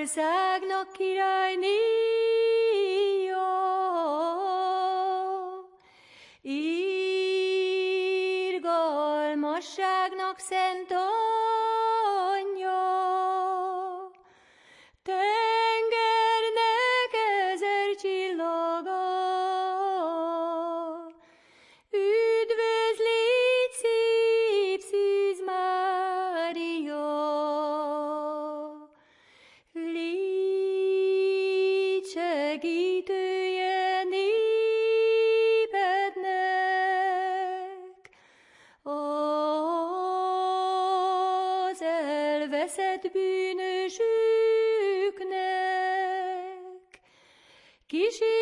országnak királynéja, irgalmasságnak szent anyja, tengernek ezer csillaga, üdvözlégy szép Szűz Mária, légy segítője népednek, az elveszett bűnösüknek, kísérj